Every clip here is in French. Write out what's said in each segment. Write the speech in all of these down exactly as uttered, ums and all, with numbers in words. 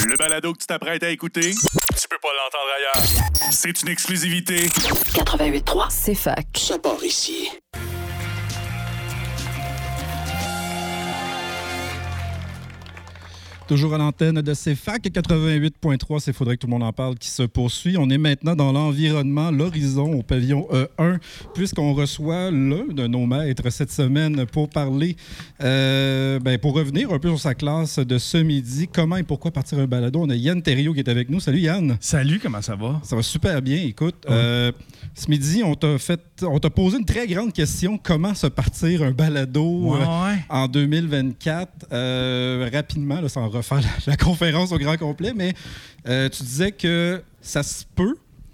Le balado que tu t'apprêtes à écouter, tu peux pas l'entendre ailleurs. C'est une exclusivité. quatre-vingt-huit trois, c'est fac. Ça part ici. Toujours à l'antenne de C F A C quatre-vingt-huit point trois, c'est Faudrait que tout le monde en parle qui se poursuit. On est maintenant dans l'environnement, l'horizon au pavillon E un, puisqu'on reçoit l'un de nos maîtres cette semaine pour parler, euh, ben pour revenir un peu sur sa classe de ce midi. Comment et pourquoi partir un balado? On a Yann Terriot qui est avec nous. Salut Yann. Salut, comment ça va? Ça va super bien. Écoute, ouais. euh, ce midi, on t'a fait, on t'a posé une très grande question. Comment se partir un balado ouais, euh, ouais. en deux mille vingt-quatre? Euh, rapidement, là, sans refaire la, la conférence au grand complet, mais euh, tu disais que ça se peut,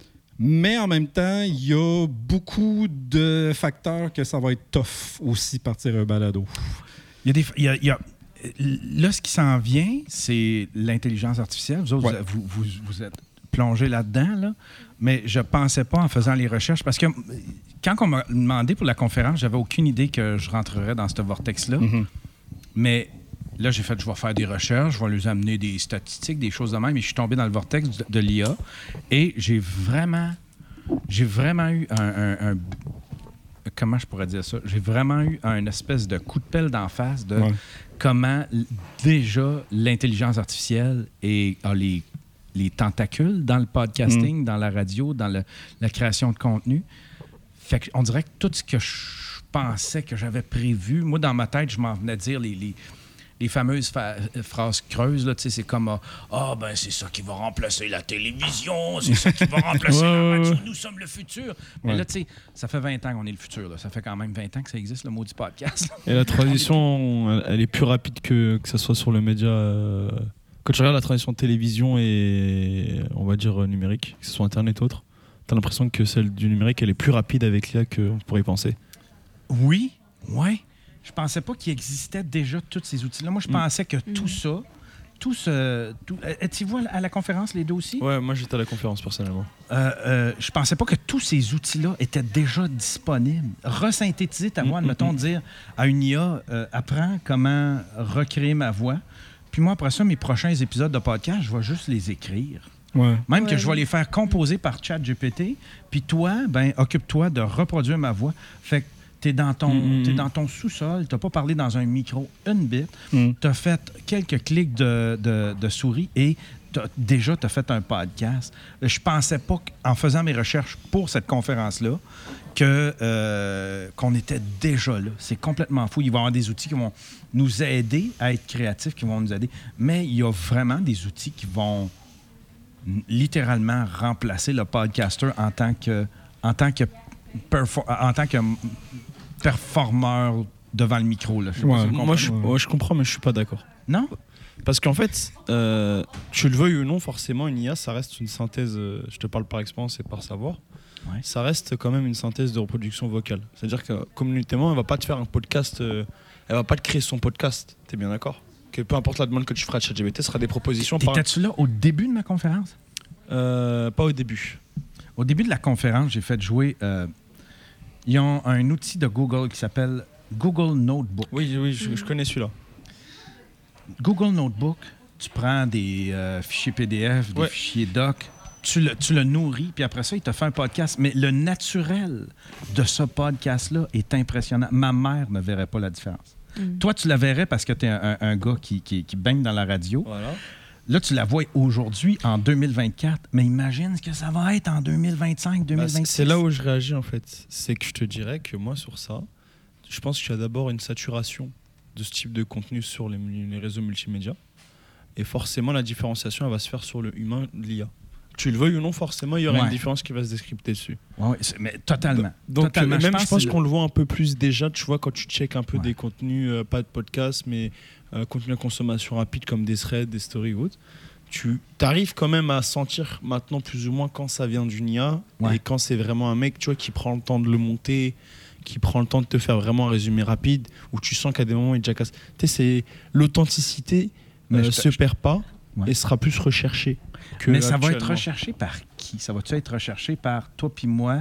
mais en même temps, il y a beaucoup de facteurs que ça va être tough aussi partir un balado. Il y a des... Il y a, il y a... Là, ce qui s'en vient, c'est l'intelligence artificielle. Vous autres, ouais. vous, vous, vous êtes plongés là-dedans, là. Mais je pensais pas en faisant les recherches, parce que quand on m'a demandé pour la conférence, j'avais aucune idée que je rentrerais dans ce vortex-là. Mm-hmm. Mais là, j'ai fait, je vais faire des recherches, je vais lui amener des statistiques, des choses de même, et je suis tombé dans le vortex de, de l'I A. Et j'ai vraiment, j'ai vraiment eu un, un, un... Comment je pourrais dire ça? J'ai vraiment eu un espèce de coup de pelle d'en face de ouais. comment déjà l'intelligence artificielle et, a les les tentacules dans le podcasting, mmh. dans la radio, dans le, la création de contenu. Fait qu'on dirait que tout ce que je pensais que j'avais prévu, moi, dans ma tête, je m'en venais dire les, les, les fameuses fa- phrases creuses, là, c'est comme « Ah, oh, ben c'est ça qui va remplacer la télévision, c'est ça qui va remplacer la radio, nous sommes le futur. » Mais ouais. là, tu sais, ça fait vingt ans qu'on est le futur. Là. Ça fait quand même vingt ans que ça existe, le maudit podcast. Et la transition, elle est plus rapide que, que ce soit sur le média... Euh... Quand tu regardes la transition de télévision et, on va dire, numérique, que ce soit Internet ou autre, tu as l'impression que celle du numérique, elle est plus rapide avec l'I A qu'on pourrait y penser. Oui, oui. Je pensais pas qu'il existait déjà tous ces outils-là. Moi, je pensais que mmh. tout ça, tout ce... Tout... Étiez-vous à la conférence, les deux aussi? Oui, moi, j'étais à la conférence, personnellement. Euh, euh, je pensais pas que tous ces outils-là étaient déjà disponibles. Resynthétiser ta voix, mmh, admettons, mmh. dire à une I A, euh, apprends comment recréer ma voix. Puis moi, après ça, mes prochains épisodes de podcast, je vais juste les écrire. Ouais. Même ouais. que je vais les faire composer par ChatGPT. Puis toi, ben, occupe-toi de reproduire ma voix. Fait que t'es dans ton, mm-hmm. t'es dans ton sous-sol, t'as pas parlé dans un micro une bite, mm. t'as fait quelques clics de, de, de souris et t'as, déjà, t'as fait un podcast. Je pensais pas qu'en faisant mes recherches pour cette conférence-là, que, euh, qu'on était déjà là. C'est complètement fou. Il va y avoir des outils qui vont nous aider à être créatifs, qui vont nous aider. Mais il y a vraiment des outils qui vont littéralement remplacer le podcaster en tant que, en tant que, perfor- en tant que performeur devant le micro. Là. Je sais ouais, pas si moi, je, ouais, je comprends, mais je suis pas d'accord. Non? Parce qu'en fait, euh, tu le veuilles ou non, forcément, une I A, ça reste une synthèse, euh, je te parle par expérience et par savoir, ouais. ça reste quand même une synthèse de reproduction vocale. C'est-à-dire que communément, elle va pas te faire un podcast, euh, elle va pas te créer son podcast, t'es bien d'accord? Que peu importe la demande que tu feras de ChatGPT, ce sera des propositions. T'étais-tu par... là au début de ma conférence? Euh, pas au début. Au début de la conférence, j'ai fait jouer... Euh, ils ont un outil de Google qui s'appelle Google Notebook. Oui, oui, je, je connais celui-là. Google Notebook, tu prends des euh, fichiers P D F, des ouais. fichiers doc, tu le, tu le nourris, puis après ça, il te fait un podcast. Mais le naturel de ce podcast-là est impressionnant. Ma mère ne verrait pas la différence. Mm. Toi, tu la verrais parce que tu es un, un, un gars qui, qui, qui baigne dans la radio. Voilà. Là, tu la vois aujourd'hui, en deux mille vingt-quatre, mais imagine ce que ça va être en deux mille vingt-cinq, deux mille vingt-six. Bah, c'est là où je réagis, en fait. C'est que je te dirais que moi, sur ça, je pense qu'il y a d'abord une saturation de ce type de contenu sur les, les réseaux multimédia. Et forcément, la différenciation, elle va se faire sur le humain de l'I A. Tu le veuilles ou non, forcément, il y aura ouais. une différence qui va se décrypter dessus. Oui, mais totalement. Donc, totalement. Euh, même, je pense, je pense qu'on le voit un peu plus déjà, tu vois, quand tu checkes un peu ouais. des contenus, euh, pas de podcast, mais euh, contenus à consommation rapide comme des threads, des stories ou autres. Tu arrives quand même à sentir maintenant plus ou moins quand ça vient d'une I A ouais. et quand c'est vraiment un mec, tu vois, qui prend le temps de le monter, qui prend le temps de te faire vraiment un résumé rapide, où tu sens qu'à des moments, il jacasse. Tu sais, c'est l'authenticité ne euh, se perd pas ouais. et sera plus recherchée. Que mais ça va être recherché par qui? Ça va-tu être recherché par toi puis moi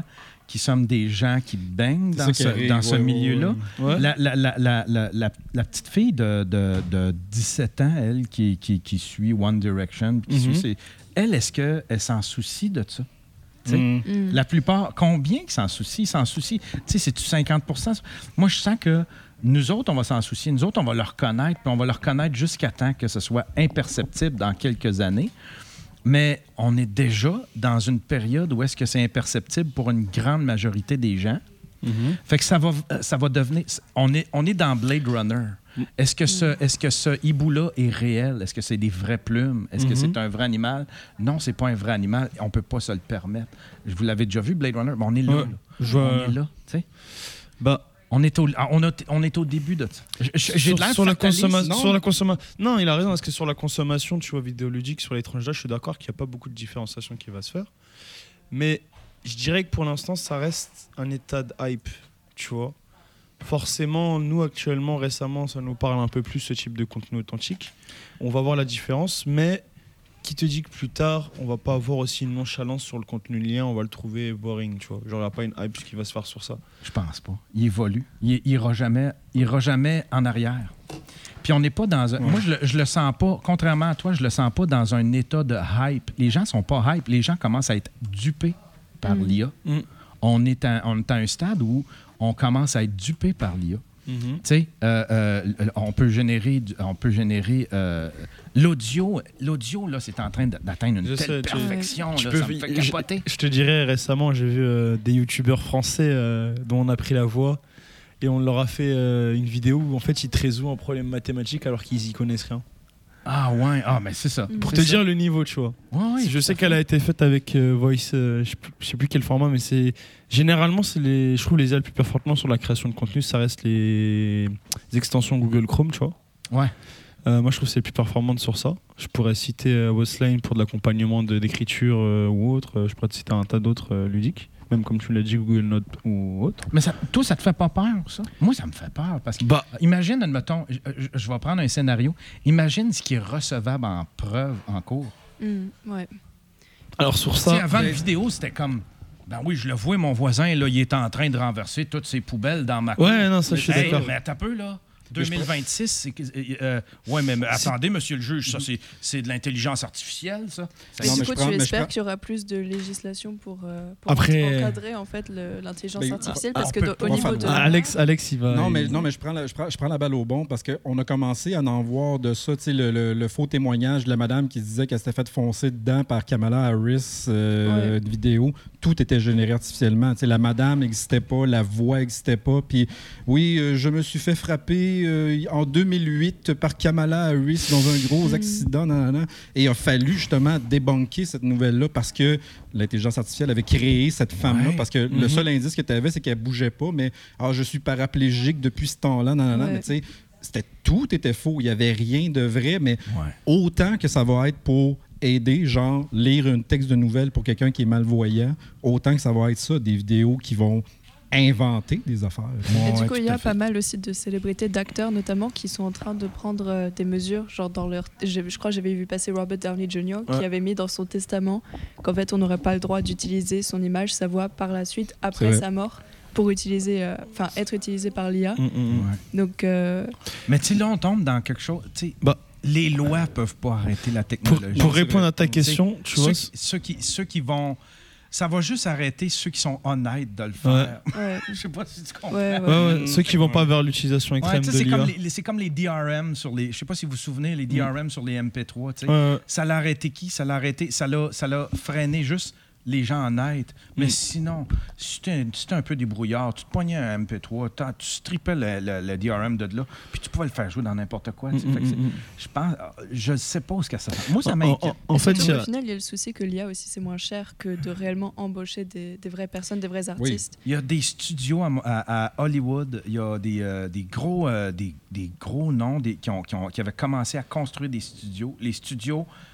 qui sommes des gens qui baignent C'est dans ça qui ce, arrive, dans ce ouais, milieu-là. ouais, ouais. La, la, la, la, la, la, la petite fille de, de, de dix-sept ans, elle, qui, qui, qui suit One Direction, qui Mhm. suit ses- elle, est-ce qu'elle s'en soucie de ça? Tu sais, Mm. Mm. La plupart, combien qui s'en soucient? Ils s'en soucient. Tu sais, c'est-tu cinquante pour cent? Moi, je sens que nous autres, on va s'en soucier. Nous autres, on va le reconnaître, puis on va le reconnaître jusqu'à temps que ce soit imperceptible dans quelques années. Mais on est déjà dans une période où est-ce que c'est imperceptible pour une grande majorité des gens. Mhm. Fait que ça va, ça va devenir... On est, on est dans Blade Runner. Est-ce que ce, est-ce que ce hibou-là est réel? Est-ce que c'est des vraies plumes? Est-ce que Mhm. c'est un vrai animal? Non, c'est pas un vrai animal. On peut pas se le permettre. Vous l'avez déjà vu, Blade Runner? Mais on est là. Ouais. là. Je vois- On est là, tu sais. Bah, On est au, on, a- on est au début de ça. Je- je- J'ai sur, de l'air sur la fataliste, consommation, non? sur la consommation. Non, il a raison parce que sur la consommation, tu vois, vidéoludique, sur les tranches d'âge, je suis d'accord qu'il n'y a pas beaucoup de différenciation qui va se faire. Mais je dirais que pour l'instant, ça reste un état de hype, tu vois. Forcément, nous actuellement, récemment, ça nous parle un peu plus ce type de contenu authentique. On va voir la différence, mais qui te dit que plus tard, on va pas avoir aussi une nonchalance sur le contenu lien, on va le trouver boring, tu vois. Genre, il n'y a pas une hype qui va se faire sur ça. Je pense pas. Il évolue. Il, il ira jamais, il ira jamais en arrière. Puis on n'est pas dans un... Ouais. Moi, je le, je le sens pas, contrairement à toi, je le sens pas dans un état de hype. Les gens sont pas hype. Les gens commencent à être dupés par Mm. l'I A. Mm. On, est à, on est à un stade où on commence à être dupé par l'I A. Mhm. Tu sais, euh, euh, on peut générer, du- on peut générer euh, l'audio. L'audio, là, c'est en train d'atteindre une Je telle sais, tu- perfection. Tu là, peux- ça me fait je- capoter. Je te dirais, récemment, j'ai vu euh, des youtubeurs français euh, dont on a pris la voix et on leur a fait euh, une vidéo où en fait ils te résolvent un problème mathématique alors qu'ils y connaissent rien. Ah ouais, ah, mais c'est ça. Pour C'est te ça. dire le niveau, tu vois. Ouais, ouais, je tout sais à qu'elle fait. a été faite avec euh, Voice, euh, je sais plus- je sais plus quel format, mais c'est généralement c'est les, je trouve les I A le plus performants sur la création de contenu, ça reste les, les extensions Google Chrome, tu vois. Ouais. Euh, moi, je trouve que c'est les plus performantes sur ça. Je pourrais citer euh, Westline pour de l'accompagnement de- d'écriture euh, ou autre. Euh, je pourrais te citer un tas d'autres euh, ludiques, même comme tu l'as dit, Google Notes ou autre. Mais ça, toi, ça te fait pas peur, ça? Moi, ça me fait peur. Parce que, Bah, imagine, admettons, je, je- je vais prendre un scénario. Imagine ce qui est recevable en preuve en cours. Mm, ouais. alors sur Tu sais, ça, avant la vidéo, c'était comme. Ben oui, je le vois, mon voisin, là, il est en train de renverser toutes ses poubelles dans ma cour. ouais, non, ça, je suis Hey, d'accord. mais attends un peu, là. deux mille vingt-six, c'est. que- euh, ouais, mais, mais attendez, monsieur le juge, ça, c'est, c'est de l'intelligence artificielle, ça. Mais Non, du mais coup, je prends- tu mais je espères prends- qu'il y aura plus de législation pour, euh, pour Après- encadrer en fait le- l'intelligence Ben, artificielle on parce que peut de- pas au niveau faire- de Ah, Alex, Alex, il va. Non, mais, il- non, mais je, prends la, je, prends, je prends la balle au bon parce qu'on a commencé à en voir de ça. Tu sais, le, le- le faux témoignage de la madame qui disait qu'elle s'était fait foncer dedans par Kamala Harris, euh, Ouais. une vidéo. Tout était généré artificiellement. Tu sais, la madame n'existait pas, la voix n'existait pas. Puis oui, euh, je me suis fait frapper euh, en deux mille huit par Kamala Harris dans un gros Mm. accident. nan, nan, nan. Et il a fallu justement débunker cette nouvelle-là parce que l'intelligence artificielle avait créé cette femme-là. Ouais. Parce que le Mhm. seul indice que tu avais, c'est qu'elle bougeait pas. Mais ah, je suis paraplégique depuis ce temps-là. nan, nan, nan. Ouais. Mais tu sais, c'était, tout était faux. Il n'y avait rien de vrai. Mais Ouais. autant que ça va être pour aider, genre lire un texte de nouvelles pour quelqu'un qui est malvoyant, autant que ça va être ça, des vidéos qui vont inventer des affaires. Et Ouais, du coup, tout il y à a fait. pas mal aussi de célébrités, d'acteurs notamment, qui sont en train de prendre euh, des mesures, genre dans leur... Je, je crois que j'avais vu passer Robert Downey junior qui Ouais. avait mis dans son testament qu'en fait, on n'aurait pas le droit d'utiliser son image, sa voix par la suite, après vrai. sa mort, pour utiliser, euh, enfin, être utilisé par l'I A. Mm, mm, mm. Ouais. Donc, euh, Mais tu sais, là, on tombe dans quelque chose. Tu sais, Bah. les lois peuvent pas arrêter la Pour, technologie. pour c'est répondre vrai. à ta question, tu ceux, vois. qui, ceux, qui, ceux qui vont. Ça va juste arrêter ceux qui sont honnêtes de le faire. ouais, Je sais pas si tu comprends. ouais, ouais. Ouais, ouais, ceux qui vont pas vers l'utilisation Ouais, extrême tu sais, de c'est, l'I A. comme les, c'est comme les D R M sur les. Je sais pas si vous vous souvenez, les D R M sur les M P trois. tu sais. Ouais, ouais. Ça l'a arrêté qui? Ça l'a arrêté. Ça l'a, ça l'a freiné juste les gens honnêtes. Mais Mm. sinon, si tu étais un peu débrouillard, tu te pognais un M P trois, t'as- tu strippais le, le- le D R M de là, puis tu pouvais le faire jouer dans n'importe quoi. tu sais. Mm, Fait que c'est- mm, mm. Je pense, je sais pas où ce que ça va. Moi, ça En- m'inquiète. en- En fait, Donc, il y a- au final, il y a le souci que l'I A aussi, c'est moins cher que de réellement embaucher des, des vraies personnes, des vrais artistes. Il y a des studios à, à- à Hollywood, il y a des, euh, des, gros, euh, des, des gros noms des- qui, ont, qui, ont- qui avaient commencé à construire des studios. Les studios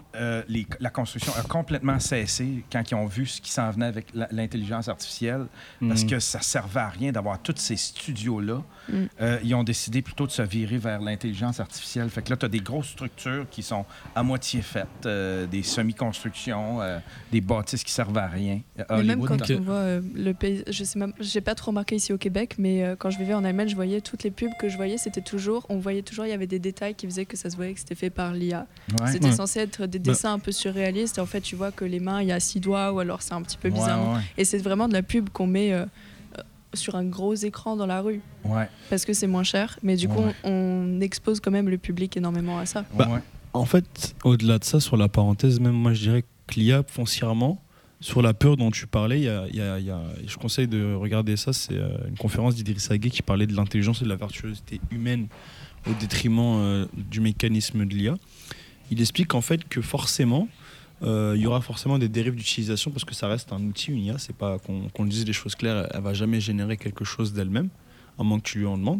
euh, les, la construction a complètement cessé quand ils ont vu ce qui s'en venait avec la, l'intelligence artificielle, mm. parce que ça servait à rien d'avoir tous ces studios-là. Mm. Euh, ils ont décidé plutôt de se virer vers l'intelligence artificielle. Fait que là, tu as des grosses structures qui sont à moitié faites, euh, des semi-constructions, euh, des bâtisses qui servent à rien. Mais Hollywood, même quand on voit euh, le pays, je sais même, j'ai pas trop remarqué ici au Québec, mais euh, quand je vivais en Allemagne, je voyais toutes les pubs que je voyais, c'était toujours, on voyait toujours, il y avait des détails qui faisaient que ça se voyait que c'était fait par l'I A. Ouais. C'était ouais. censé être des dessins un peu surréalistes, et en fait, tu vois que les mains, il y a six doigts, ou alors c'est un petit peu bizarre. Ouais, ouais. Et c'est vraiment de la pub qu'on met euh, sur un gros écran dans la rue. Ouais. Parce que c'est moins cher, mais du coup, ouais. on, on expose quand même le public énormément à ça. Bah, ouais. En fait, au-delà de ça, sur la parenthèse, même moi, je dirais que l'I A, foncièrement, sur la peur dont tu parlais, y a, y a, y a, je conseille de regarder ça. C'est une conférence d'Idriss Aguet qui parlait de l'intelligence et de la virtuosité humaine au détriment euh, du mécanisme de l'I A. Il explique en fait que forcément, il euh, y aura forcément des dérives d'utilisation parce que ça reste un outil, une I A. C'est pas qu'on, qu'on dise les choses claires, elle va jamais générer quelque chose d'elle-même, à moins que tu lui en demandes.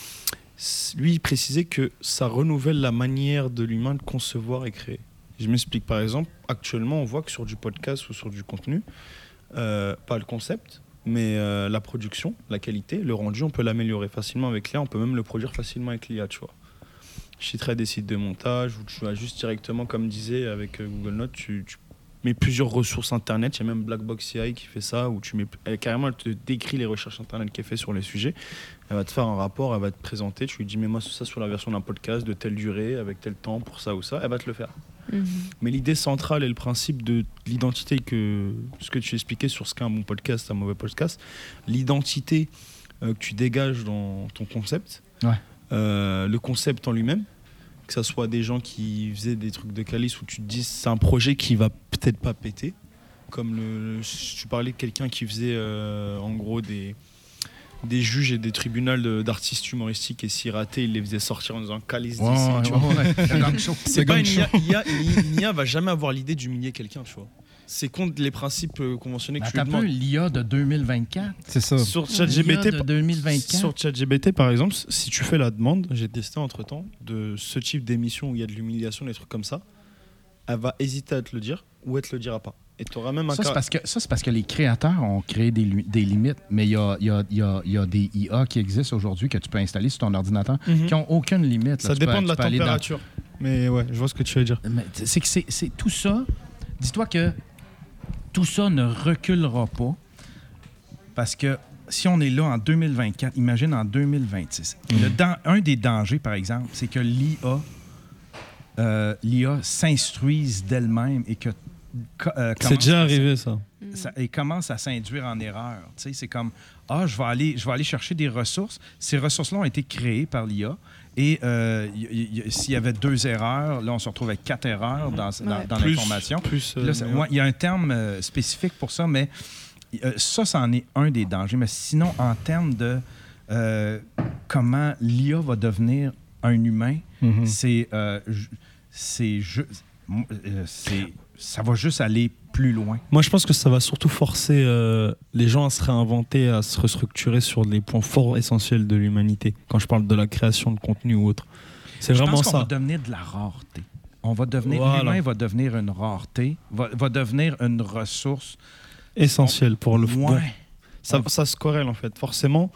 Lui, il précisait que ça renouvelle la manière de l'humain de concevoir et créer. Je m'explique, par exemple, actuellement, on voit que sur du podcast ou sur du contenu, euh, pas le concept, mais euh, la production, la qualité, le rendu, on peut l'améliorer facilement avec l'I A, on peut même le produire facilement avec l'I A, tu vois. Je citerai des sites de montage où tu vas juste directement, comme disait avec euh, Google Notes, tu, tu mets plusieurs ressources internet, il y a même Blackbox A I qui fait ça, où tu mets, elle, carrément elle te décrit les recherches internet qu'elle fait sur les sujets, elle va te faire un rapport, elle va te présenter, tu lui dis mets-moi ça sur la version d'un podcast de telle durée, avec tel temps pour ça ou ça, elle va te le faire. Mmh. Mais l'idée centrale et le principe de l'identité, que ce que tu expliquais sur ce qu'est un bon podcast, un mauvais podcast, l'identité euh, que tu dégages dans ton concept, ouais. euh, le concept en lui-même, que ça soit des gens qui faisaient des trucs de calice où tu te dis c'est un projet qui va peut-être pas péter, comme le, le, tu parlais de quelqu'un qui faisait euh, en gros des des juges et des tribunaux d'artistes humoristiques, et s'ils rataient, ils les faisaient sortir en disant calice d'ici. Ouais, tu vois. Ouais, ouais. C'est pas une I A, I A, une I A va jamais avoir l'idée d'humilier quelqu'un, tu vois. C'est contre les principes conventionnés que tu lui demandes. L'I A de deux mille vingt-quatre. C'est ça. Sur ChatGPT, de deux mille vingt-quatre. Sur ChatGPT, par exemple, si tu fais la demande, j'ai testé entre-temps, de ce type d'émission où il y a de l'humiliation, des trucs comme ça, elle va hésiter à te le dire ou elle te le dira pas. Et t'auras même un ça, cas... c'est parce que, ça, c'est parce que les créateurs ont créé des, des limites, mais il y a, y, a, y, a, y a des I A qui existent aujourd'hui que tu peux installer sur ton ordinateur mm-hmm. qui n'ont aucune limite. Ça là, dépend peux, de la température. Dans... Mais ouais, je vois ce que tu veux dire. Mais c'est que c'est, c'est tout ça. Dis-toi que tout ça ne reculera pas parce que si on est là en deux mille vingt-quatre, imagine en deux mille vingt-six. Mm-hmm. Le dan- un des dangers, par exemple, c'est que l'I A, euh, l'I A s'instruise d'elle-même et que Euh, c'est déjà arrivé, ça. ça. Et commence à s'induire en erreur. Tu sais, c'est comme, ah, je vais aller, je vais aller chercher des ressources. Ces ressources-là ont été créées par l'I A. Et euh, y, y, s'il y avait deux erreurs, là, on se retrouve avec quatre erreurs dans, ouais. dans, dans plus, l'information. Plus, euh, là, il ouais, y a un terme euh, spécifique pour ça, mais euh, ça, c'en est un des dangers. Mais sinon, en termes de euh, comment l'I A va devenir un humain, mm-hmm. c'est, euh, c'est, ju- euh, c'est ça va juste aller plus loin. Moi, je pense que ça va surtout forcer euh, les gens à se réinventer, à se restructurer sur les points forts essentiels de l'humanité. Quand je parle de la création de contenu ou autre. C'est je vraiment pense qu'on ça. va devenir de la rareté. On va devenir, voilà. L'humain va devenir une rareté, va, va devenir une ressource essentielle pour le ouais. bon. Ça, ça se corrèle, en fait. Forcément,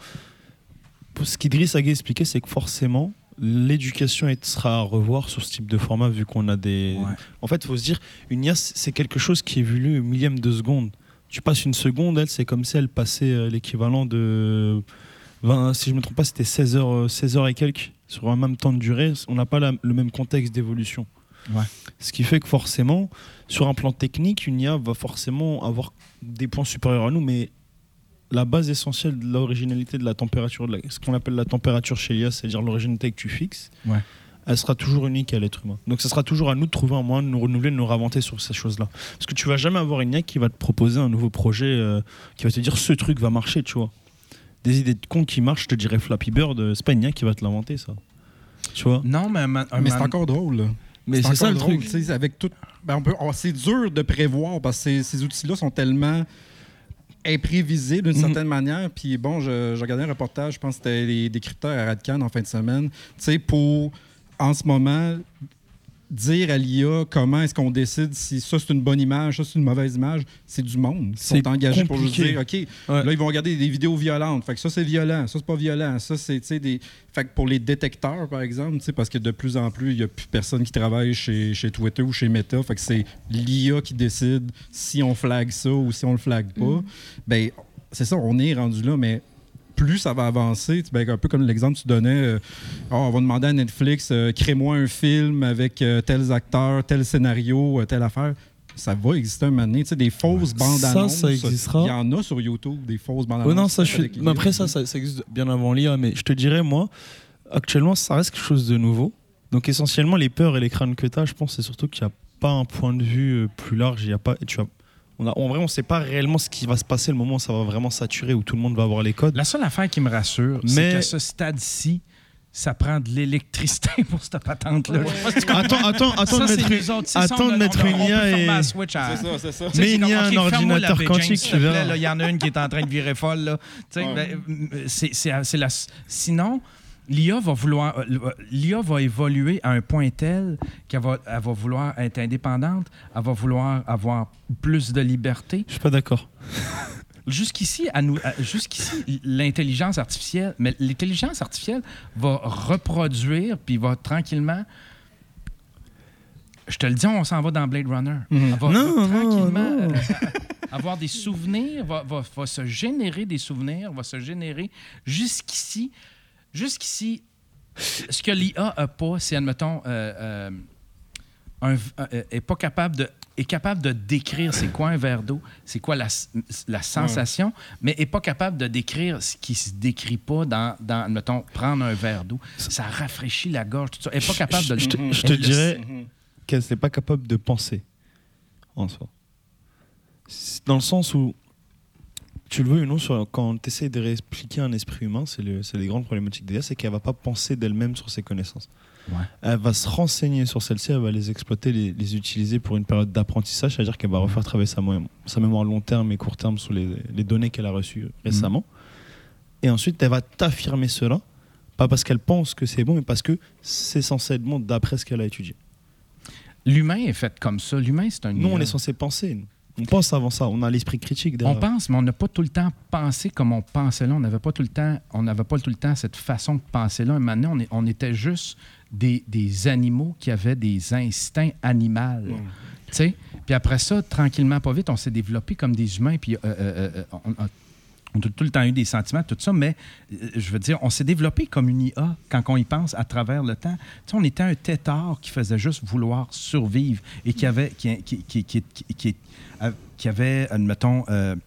ce qu'Idriss Aguet expliquait, c'est que forcément, l'éducation sera à revoir sur ce type de format, vu qu'on a des... Ouais. En fait, il faut se dire, une I A, c'est quelque chose qui évolue au millième de seconde. Tu passes une seconde, elle, c'est comme si elle passait l'équivalent de... vingt, si je ne me trompe pas, c'était seize heures, seize heures et quelques. Sur un même temps de durée, on n'a pas la, le même contexte d'évolution. Ouais. Ce qui fait que forcément, sur un plan technique, une I A va forcément avoir des points supérieurs à nous, mais la base essentielle de l'originalité de la température, de la, ce qu'on appelle la température chez l'I A, c'est-à-dire l'originalité que tu fixes, ouais. elle sera toujours unique à l'être humain. Donc ça sera toujours à nous de trouver un moyen de nous renouveler, de nous réinventer sur ces choses-là. Parce que tu vas jamais avoir une I A qui va te proposer un nouveau projet, euh, qui va te dire ce truc va marcher, tu vois. Des idées de con qui marchent, je te dirais Flappy Bird, c'est pas une I A qui va te l'inventer, ça. Tu vois. Non, mais... Man, mais c'est man... encore drôle, là. Mais c'est, c'est ça le drôle, truc. Avec tout, ben on peut, oh, c'est dur de prévoir parce que ces, ces outils-là sont tellement imprévisibles d'une mmh. certaine manière. Puis bon, je, je regardais un reportage, je pense que c'était les décrypteurs à Radcan en fin de semaine. Tu sais, pour, en ce moment, dire à l'I A comment est-ce qu'on décide si ça c'est une bonne image, ça c'est une mauvaise image, c'est du monde. Ils sont engagés pour juste dire, OK, ouais. là ils vont regarder des vidéos violentes, fait que ça c'est violent, ça c'est pas violent, ça c'est, tu sais, des... Fait que pour les détecteurs, par exemple, tu sais, parce que de plus en plus, il n'y a plus personne qui travaille chez, chez Twitter ou chez Meta, fait que c'est l'I A qui décide si on flag ça ou si on le flag pas. Mm. Ben, c'est ça, on est rendu là, mais plus ça va avancer, ben, un peu comme l'exemple que tu donnais, euh, oh, on va demander à Netflix, euh, crée-moi un film avec euh, tels acteurs, tel scénario, euh, telle affaire. Ça va exister un moment donné. Tu sais, des fausses ouais. bandes annonces. Ça, ça existera. Il y en a sur YouTube, des fausses bandes annonces. Ouais, non, ça, je suis... Mais après, ça, ça, ça existe bien avant l'I A. Mais je te dirais, moi, actuellement, ça reste quelque chose de nouveau. Donc, essentiellement, les peurs et les crânes que tu as, je pense, c'est surtout qu'il n'y a pas un point de vue plus large. Il y a pas... tu as... On a, en vrai, on ne sait pas réellement ce qui va se passer le moment où ça va vraiment saturer, où tout le monde va avoir les codes. La seule affaire qui me rassure, mais... c'est qu'à ce stade-ci, ça prend de l'électricité pour cette patente-là. Ouais. Attends, attends, attends ça, de mettre une, autres, attends de mettre une I A et... À... C'est ça, c'est ça. Mais il y a un ordinateur quantique, tu verras. Il y en a une qui est en train de virer folle. Là. Ouais. Ben, c'est, c'est, c'est la... Sinon... L'I A va vouloir, l'I A va évoluer à un point tel qu'elle va, elle va vouloir être indépendante, elle va vouloir avoir plus de liberté. Je suis pas d'accord. Jusqu'ici, à nous, à, jusqu'ici, l'intelligence artificielle, mais l'intelligence artificielle va reproduire puis va tranquillement. Je te le dis, on s'en va dans Blade Runner. Mm-hmm. Elle va, non, va tranquillement non, non. Euh, avoir des souvenirs, va, va, va se générer des souvenirs, va se générer jusqu'ici. Jusqu'ici, ce que l'I A n'a pas, c'est, admettons, euh, euh, un, euh, est pas capable de, est capable de décrire c'est quoi un verre d'eau, c'est quoi la, la sensation, ouais. mais n'est pas capable de décrire ce qui ne se décrit pas dans, dans, admettons, prendre un verre d'eau. Ça rafraîchit la gorge, tout ça. Elle n'est pas capable de le... Je te, je te dirais le... qu'elle n'est pas capable de penser, en soi. Dans le sens où tu le veux ou non, sur, quand tu essaies de réexpliquer un esprit humain, c'est, le, c'est les grandes problématiques d'I A, c'est qu'elle ne va pas penser d'elle-même sur ses connaissances. Ouais. Elle va se renseigner sur celles-ci, elle va les exploiter, les, les utiliser pour une période d'apprentissage, c'est-à-dire qu'elle va refaire travailler sa, sa mémoire long terme et court terme sur les, les données qu'elle a reçues récemment. Mmh. Et ensuite, elle va t'affirmer cela, pas parce qu'elle pense que c'est bon, mais parce que c'est censé être bon d'après ce qu'elle a étudié. L'humain est fait comme ça. L'humain, c'est un... Nous, on est censé penser, nous. On pense avant ça, on a l'esprit critique derrière. On pense, mais on n'a pas tout le temps pensé comme on pensait là. On n'avait pas tout le temps, on n'avait pas tout le temps cette façon de penser là. Maintenant, on, est, on était juste des, des animaux qui avaient des instincts animaux. Mmh. Tu sais? Puis après ça, tranquillement, pas vite, on s'est développé comme des humains. Puis euh, euh, on, on, on a tout le temps eu des sentiments, tout ça, mais euh, je veux dire, on s'est développé comme une I A quand on y pense à travers le temps. Tu sais, on était un tétard qui faisait juste vouloir survivre et qui avait, qui, qui, qui, qui, qui, qui, qui avait, admettons, euh,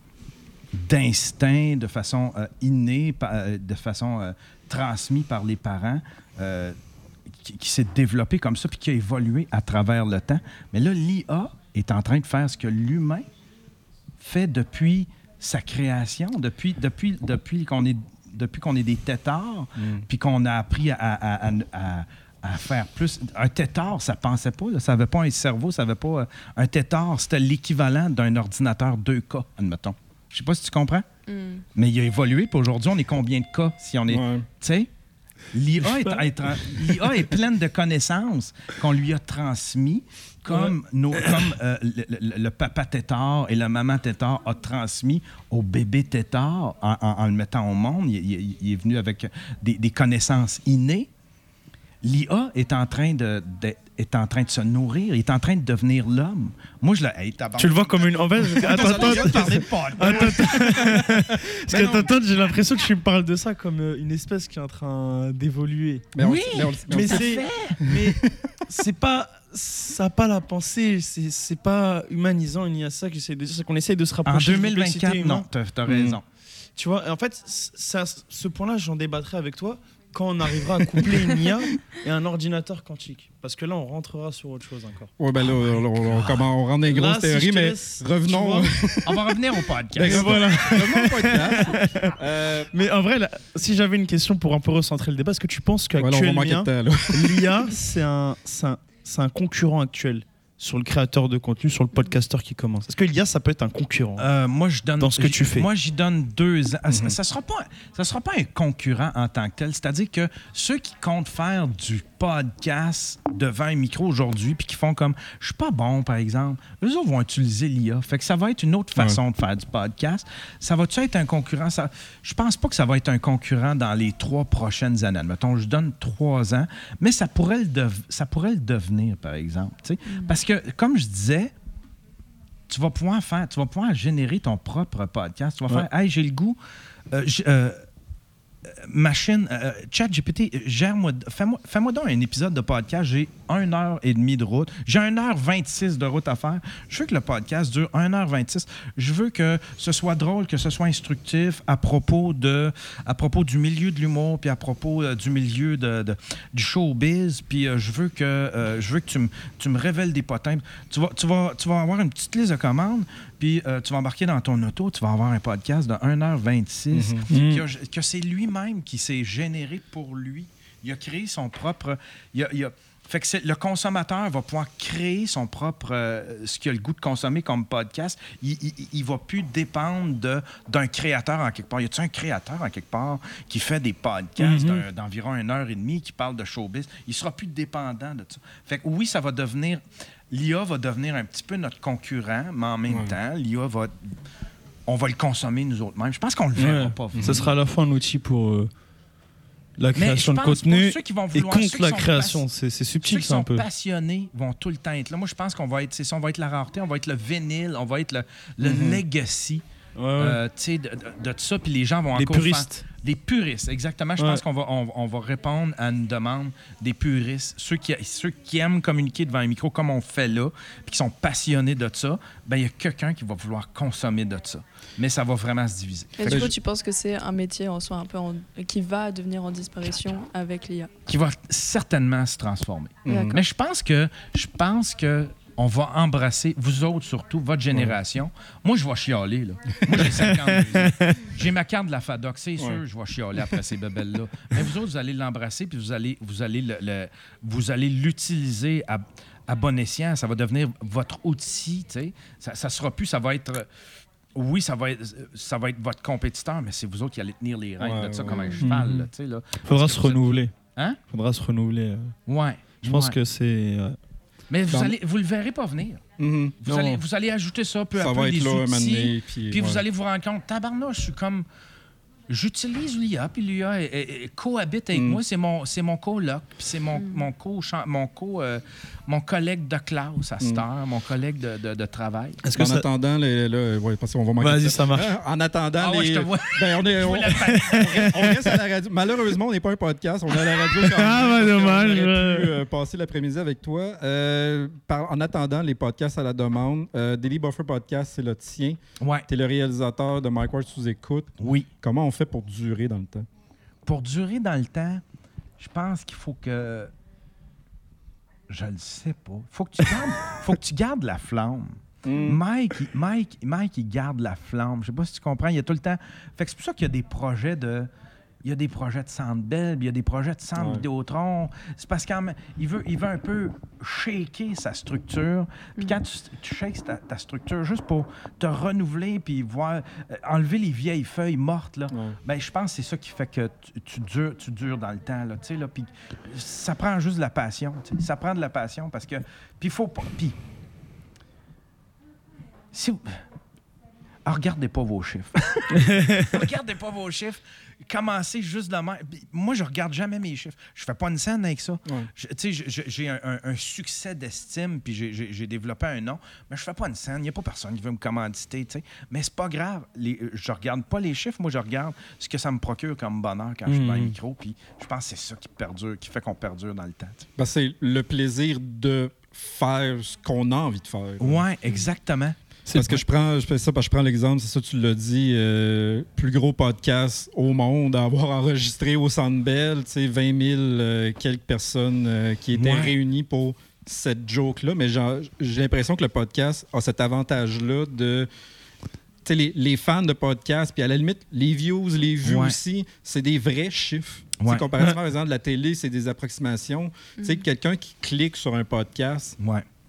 d'instinct de façon euh, innée, euh, de façon euh, transmise par les parents, euh, qui, qui s'est développé comme ça puis qui a évolué à travers le temps. Mais là, l'I A est en train de faire ce que l'humain fait depuis sa création, depuis, depuis, depuis, qu'on, est, depuis qu'on est des tétards, mm. puis qu'on a appris à, à, à, à, à faire plus. Un tétard, ça ne pensait pas, là, ça n'avait pas un cerveau, ça n'avait pas... Euh, un tétard, c'était l'équivalent d'un ordinateur deux K, admettons. Je ne sais pas si tu comprends, mm. mais il a évolué, puis aujourd'hui, on est combien de cas si on est... Ouais. Tu sais? L'I A est, est, l'I A est pleine de connaissances qu'on lui a transmises, comme, ouais. nos, comme euh, le, le, le papa tétard et la maman tétard a transmis au bébé tétard en, en, en le mettant au monde. Il, il, il est venu avec des, des connaissances innées. L'I A est en train de, de, est en train de se nourrir, il est en train de devenir l'homme. Moi, je la... Hey, tu le vois comme une... En fait, attends, attends. Parce que attends, j'ai l'impression que tu me parles de ça comme une espèce qui est en train d'évoluer. Mais oui, mais, on, mais, mais c'est... Mais c'est pas... Ça n'a pas la pensée, c'est, c'est pas humanisant, il y a ça, c'est, c'est qu'on essaye de se rapprocher. En deux mille vingt-quatre, non, t'as, t'as raison. Mmh. Tu vois, en fait, ça, ce point-là, j'en débattrai avec toi quand on arrivera à coupler une I A et un ordinateur quantique. Parce que là, on rentrera sur autre chose encore. Oui, ben là, on, on, on, comment, on rentre dans les grosses là, théories, si mais laisse, revenons. On va revenir au podcast. Ben, voilà. Revenons au podcast. euh, mais en vrai, là, si j'avais une question pour un peu recentrer le débat, est-ce que tu penses qu'actuellement, ouais, l'I A, c'est un, c'est un, c'est un concurrent actuel sur le créateur de contenu, sur le podcasteur qui commence? Est-ce que l'I A, ça peut être un concurrent euh, Moi, je donne dans ce que tu fais? Moi, j'y donne deux ans. Mm-hmm. Ça ne sera pas, ça sera pas un concurrent en tant que tel. C'est-à-dire que ceux qui comptent faire du podcast devant un micro aujourd'hui, puis qui font comme je suis pas bon, par exemple, eux autres vont utiliser l'I A. Fait que ça va être une autre façon ouais. de faire du podcast. Ça va-tu être un concurrent? Ça... Je pense pas que ça va être un concurrent dans les trois prochaines années. Mettons, je donne trois ans, mais ça pourrait le, dev... ça pourrait le devenir, par exemple. Mm. Parce que, comme je disais, tu vas pouvoir faire, tu vas pouvoir générer ton propre podcast. Tu vas ouais. faire, hey, j'ai le goût. Euh, j', euh, Machine, euh, ChatGPT, gère-moi, fais-moi, fais-moi donc un épisode de podcast. J'ai une heure et demie de route. J'ai une heure vingt-six de route à faire. Je veux que le podcast dure une heure vingt-six. Je veux que ce soit drôle, que ce soit instructif à propos, de, à propos du milieu de l'humour, puis à propos euh, du milieu de, de, du showbiz. Puis euh, je veux que, euh, je veux que tu, me, tu me révèles des potins. Tu vas, tu, vas, tu vas avoir une petite liste de commandes. Puis euh, tu vas embarquer dans ton auto, tu vas avoir un podcast de une heure vingt-six, mm-hmm. que, a, que c'est lui-même qui s'est généré pour lui. Il a créé son propre... Il a, il a, fait que c'est, le consommateur va pouvoir créer son propre... Euh, ce qu'il a le goût de consommer comme podcast. Il ne va plus dépendre de, d'un créateur en quelque part. Y a-t-il un créateur en quelque part qui fait des podcasts mm-hmm. d'un, d'environ une heure et demie, qui parle de showbiz? Il ne sera plus dépendant de ça. Fait que oui, ça va devenir... L'I A va devenir un petit peu notre concurrent, mais en même ouais. temps, l'I A va... On va le consommer nous autres mêmes. Je pense qu'on le verra ouais. pas. Ce sera à la fois un outil pour euh, la création de contenu vouloir, et contre la création. Pas... C'est, c'est subtil, ça, un peu. Ceux qui sont passionnés vont tout le temps être là. Moi, je pense qu'on va être... C'est ça, on va être la rareté, on va être le vinyle, on va être le, le mm-hmm. legacy ouais, ouais. Euh, de, de, de tout ça. Puis les gens vont les encore puristes. Faire... Des puristes, exactement. Je ouais. pense qu'on va, on, on va répondre à une demande des puristes. Ceux qui, ceux qui aiment communiquer devant un micro comme on fait là, puis qui sont passionnés de ça, ben il y a quelqu'un qui va vouloir consommer de ça. Mais ça va vraiment se diviser. Et du coup, je... tu penses que c'est un métier en soi un peu en... qui va devenir en disparition avec l'I A? Qui va certainement se transformer. Mmh. Mais je pense que... Je pense que on va embrasser, vous autres surtout, votre génération. Ouais. Moi, je vais chialer, là. Moi, j'ai cinquante-deux ans. J'ai ma carte de la FADOC, c'est sûr, ouais. je vais chialer après ces bébelles-là. Mais vous autres, vous allez l'embrasser, puis vous allez, vous allez, le, le, vous allez l'utiliser à, à bon escient. Ça va devenir votre outil, tu sais. Ça, ça sera plus, ça va être... Oui, ça va, être, ça va être votre compétiteur, mais c'est vous autres qui allez tenir les rênes ouais, de ça ouais. comme un cheval, mm-hmm. là, tu sais, là. Faudra se renouveler. Êtes... Hein? Faudra se renouveler. Ouais. Je pense ouais. que c'est... Euh... Mais vous allez, vous le verrez pas venir. Mm-hmm. Vous, allez, vous allez ajouter ça peu ça à peu, des là, outils, mané, puis, puis ouais. vous allez vous rendre compte, tabarnouche, je suis comme... J'utilise l'I A, puis l'I A elle, elle, elle cohabite avec mm. moi. C'est mon, c'est mon coloc, puis c'est mon, mm. mon, co, mon, co, euh, mon collègue de classe à cette mm. heure, mon collègue de, de, de travail. Est-ce en ça... attendant, les, là, ouais, parce qu'on va manquer Vas-y, ça. ça marche. En attendant, ah, les... ouais, je te vois. Ben, on, est, on, on reste à la radio. Malheureusement, on n'est pas un podcast. On est à la radio quand même. Ah, ben, dommage. On aurait pu euh, passer l'après-midi avec toi. Euh, par, en attendant, les podcasts à la demande. Euh, Daily Buffer Podcast, c'est le tien. Ouais. Tu es le réalisateur de Mike Ward sous écoute. Oui. Comment on fait pour durer dans le temps? Pour durer dans le temps, je pense qu'il faut que... Je le sais pas. Faut que tu gardes, faut que tu gardes la flamme. Mm. Mike, il, Mike, Mike, il garde la flamme. Je sais pas si tu comprends. Il y a tout le temps... Fait que c'est pour ça qu'il y a des projets de... Il y a des projets de Centre Bell, il y a des projets de Centre ouais. Vidéotron. C'est parce qu'il veut, il veut un peu shaker sa structure. Puis mm. quand tu, tu shakes ta, ta structure juste pour te renouveler puis voir, euh, enlever les vieilles feuilles mortes, là, ouais. ben, je pense que c'est ça qui fait que tu, tu, dures, tu dures dans le temps. Là, là, puis ça prend juste de la passion. T'sais. Ça prend de la passion parce que... Puis il faut pas... Puis... Si vous... Ah, regardez pas vos chiffres. Regardez pas vos chiffres. Commencez juste de même. Moi, je regarde jamais mes chiffres. Je fais pas une scène avec ça. Ouais. Tu sais, j'ai un, un, un succès d'estime, puis j'ai, j'ai, j'ai développé un nom, mais je fais pas une scène. Il n'y a pas personne qui veut me commanditer, tu sais. Mais c'est pas grave. Les, je regarde pas les chiffres. Moi, je regarde ce que ça me procure comme bonheur quand mmh. je suis dans le micro, puis je pense que c'est ça qui perdure, qui fait qu'on perdure dans le temps. Ben, c'est le plaisir de faire ce qu'on a envie de faire. Oui, exactement. C'est parce que je prends, je fais ça parce que je prends l'exemple, c'est ça, tu l'as dit, euh, plus gros podcast au monde à avoir enregistré au Centre Bell, tu sais, vingt mille euh, quelques personnes euh, qui étaient ouais. réunies pour cette joke-là. Mais j'ai, j'ai l'impression que le podcast a cet avantage-là de... Tu sais, les, les fans de podcast, puis à la limite, les views, les vues ouais. aussi, c'est des vrais chiffres. Ouais. Comparativement, par exemple, de la télé, c'est des approximations. Mm. Tu sais, quelqu'un qui clique sur un podcast... Ouais.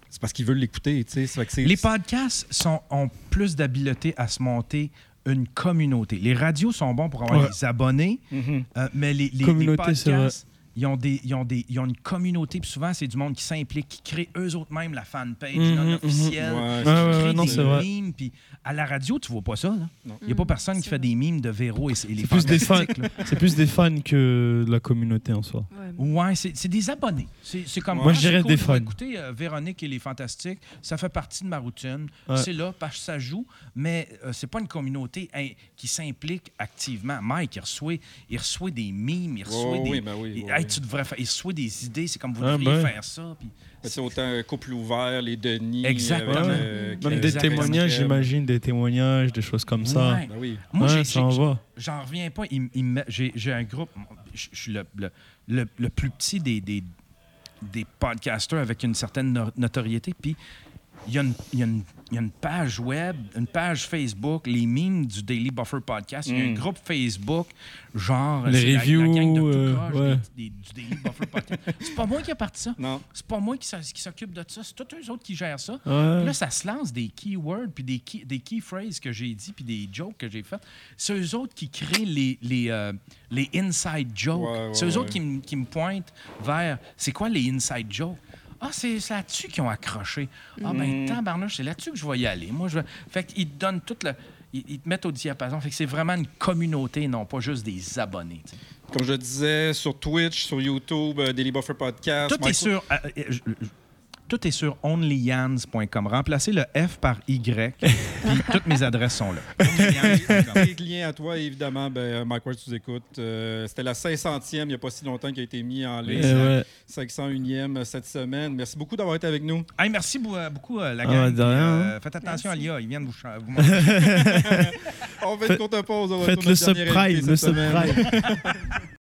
c'est parce qu'ils veulent l'écouter. Tu sais. Ça fait que c'est- Les podcasts sont, ont plus d'habileté à se monter une communauté. Les radios sont bons pour avoir Ouais. des abonnés, Mhm. euh, mais les, les, Communauté, les c'est vrai. podcasts, ils ont, des, ils, ont des, ils ont une communauté, puis souvent, c'est du monde qui s'implique, qui crée eux autres mêmes la fanpage Mhm, non mhm. officielle, Ouais, qui ouais, ouais, crée ouais, non, des c'est vrai. mimes. Puis à la radio, tu vois pas ça. Non. Il n'y a pas Mhm, personne qui c'est fait vrai. des mimes de Véro et, et les C'est plus des fans. Fantastiques, là. C'est plus des fans que de la communauté en soi. Ouais. Ouais, c'est c'est des abonnés. C'est c'est comme Moi, ah, je dirais c'est cool, des je vais fans. Écouter euh, Véronique et les Fantastiques, ça fait partie de ma routine. Ouais. C'est là parce que ça joue, mais euh, c'est pas une communauté hein, qui s'implique activement. Mike, il reçoit, il reçoit des mimes, il reçoit Oh, des. oui, ben oui, il- oui, hey, oui. tu devrais faire, il reçoit des idées. C'est comme vous Ah, devriez ben. faire ça. Puis Mais c'est autant couple ouvert, les Denis. Exactement. avec, Ouais. euh, Même Crème- des Exactement. témoignages, Crème. j'imagine, des témoignages, des choses comme ça. Ouais. Ben oui. Moi, Ouais, j'ai- ça j'ai- en va. j'en reviens pas. Il- il me- J'ai j'ai un groupe. Je je suis le, le, le, le plus petit des, des, des podcasters avec une certaine no- notoriété. Puis il y, a une- il y a une- il y a une page web, une page Facebook, les mimes du Daily Buffer Podcast. Il y a un Mm. groupe Facebook, genre. Les c'est la- la, reviews, gang de tout euh, croche ouais. des- des- du Daily Buffer Podcast. C'est pas moi qui ai parti ça. Non. C'est pas moi qui, s'en- qui s'occupe de ça. C'est tous eux autres qui gèrent ça. Puis Ouais. là, ça se lance des keywords, puis des key, des key phrases que j'ai dit, puis des jokes que j'ai faites. C'est eux autres qui créent les, les, euh, les inside jokes. Ouais, ouais, c'est eux ouais. autres qui, me- qui me pointent vers c'est quoi les inside jokes. Ah, c'est c'est là-dessus qu'ils ont accroché. Ah, ben, Mm. tabarnouche, c'est là-dessus que je vais y aller. Moi, je vais... Fait qu'ils te donnent tout le. Ils, ils te mettent au diapason. Fait que c'est vraiment une communauté, non pas juste des abonnés. tu sais. Comme je disais, sur Twitch, sur YouTube, euh, Daily Buffer Podcast. Tout est Michael- sur. euh, euh, je- je- Tout est sur only yans point com. Remplacez le F par Y, puis toutes mes adresses sont là. only yans point com. Les liens à toi, évidemment, ben, Mike Ward, tu nous écoutes. Euh, C'était la cinq centième, il n'y a pas si longtemps, qui a été mis en ligne. Eh ouais. cinq cent unième cette semaine. Merci beaucoup d'avoir été avec nous. Hey, merci bou- euh, beaucoup, euh, la Ah, gang. ouais, de Puis, rien, euh, hein. faites attention Merci. à l'I A, ils viennent vous, cha- vous manger. On fait une courte pause. on Faites retourne le notre dernière subscribe, invité le cette semaine. subscribe.